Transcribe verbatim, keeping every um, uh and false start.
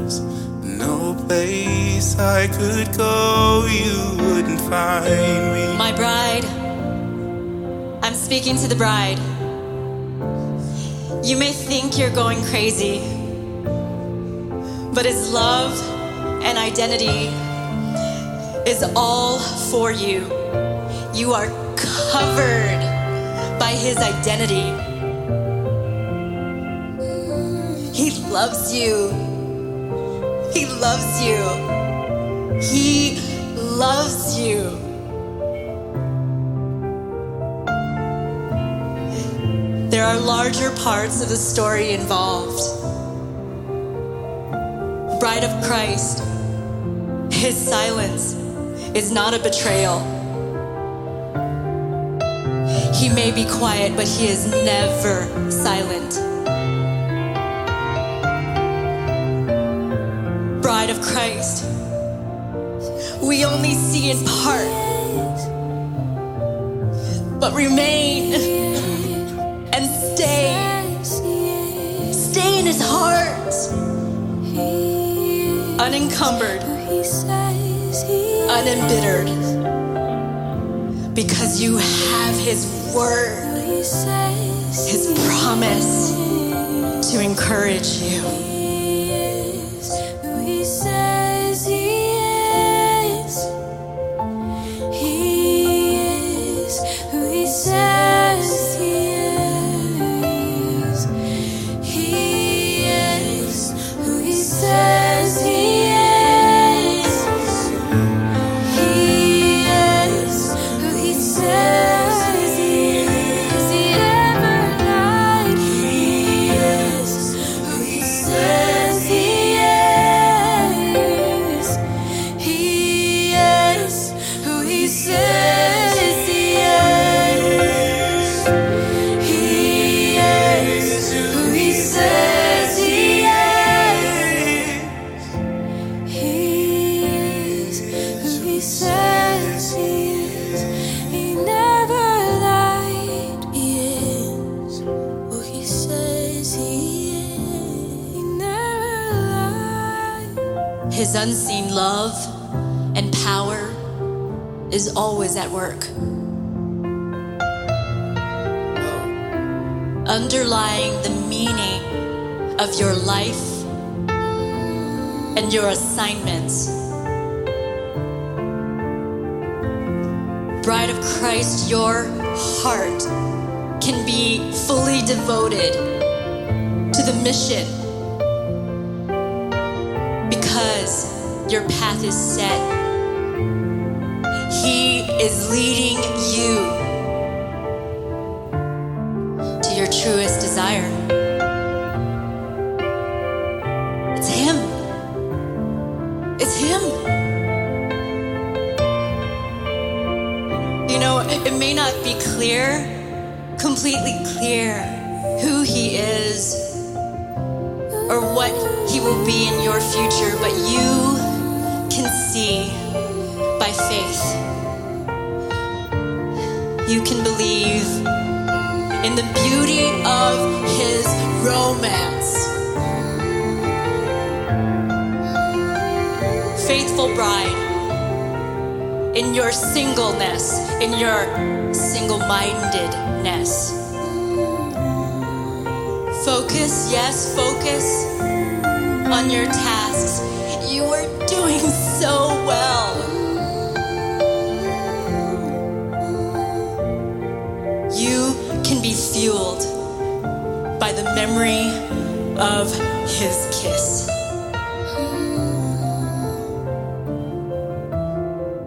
No place I could go, you wouldn't find me. My bride, I'm speaking to the bride. You may think you're going crazy, but His love and identity is all for you. You are covered by His identity. He loves you. He loves you. He loves you. There are larger parts of the story involved. Bride of Christ, His silence is not a betrayal. He may be quiet, but He is never silent. Bride of Christ, we only see in part, but remain and stay. Stay in His heart, unencumbered, unembittered, because you have His word, His promise to encourage you. His unseen love and power is always at work. Underlying the meaning of your life and your assignments. Bride of Christ, your heart can be fully devoted to the mission because your path is set. He is leading you to your truest desire. It's Him. It's Him. You know, it may not be clear, completely clear who He is or what He will be in your future, but you can see by faith. You can believe in the beauty of His romance. Faithful bride, in your singleness, in your single-mindedness. Focus, yes, focus on your tasks. You are doing so well. You can be fueled by the memory of His kiss.